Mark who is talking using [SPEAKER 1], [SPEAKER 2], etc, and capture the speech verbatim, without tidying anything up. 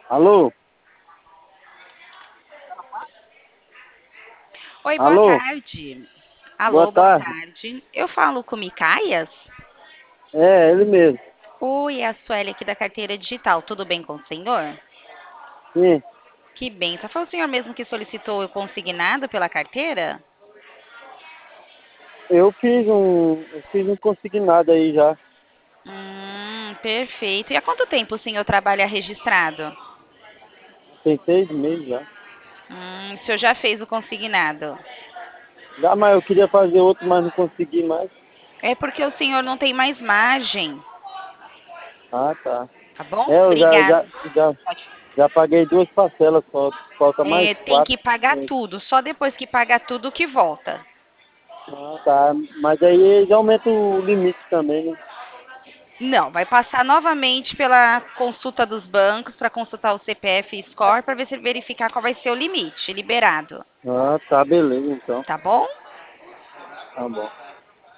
[SPEAKER 1] Alô?
[SPEAKER 2] Oi, boa
[SPEAKER 1] Alô?
[SPEAKER 2] tarde.
[SPEAKER 1] Boa
[SPEAKER 2] Alô, boa
[SPEAKER 1] tarde.
[SPEAKER 2] tarde. Eu falo com o Micaias?
[SPEAKER 1] É, ele mesmo.
[SPEAKER 2] Oi, é a Sueli aqui da carteira digital. Tudo bem com o senhor?
[SPEAKER 1] Sim,
[SPEAKER 2] Que benção. Foi o senhor mesmo que solicitou o consignado pela carteira?
[SPEAKER 1] eu fiz um, eu fiz um consignado aí já.
[SPEAKER 2] Hum, perfeito. E há quanto tempo o senhor trabalha registrado?
[SPEAKER 1] Tem seis meses já.
[SPEAKER 2] Hum, o senhor já fez o consignado?
[SPEAKER 1] Já, mas eu queria fazer outro, mas não consegui mais.
[SPEAKER 2] É porque o senhor não tem mais margem,
[SPEAKER 1] Ah, tá.
[SPEAKER 2] tá bom?
[SPEAKER 1] É, eu já,
[SPEAKER 2] Obrigada.
[SPEAKER 1] já, já, já paguei duas parcelas só. Falta mais
[SPEAKER 2] É, tem
[SPEAKER 1] quatro.
[SPEAKER 2] que pagar
[SPEAKER 1] É.
[SPEAKER 2] tudo. Só depois que pagar tudo que volta.
[SPEAKER 1] Ah, tá. Mas aí eles aumentam o limite também, né?
[SPEAKER 2] Não, vai passar novamente pela consulta dos bancos para consultar o C P F e score para ver se verificar qual vai ser o limite liberado,
[SPEAKER 1] Ah, tá, beleza então.
[SPEAKER 2] tá bom?
[SPEAKER 1] Tá bom.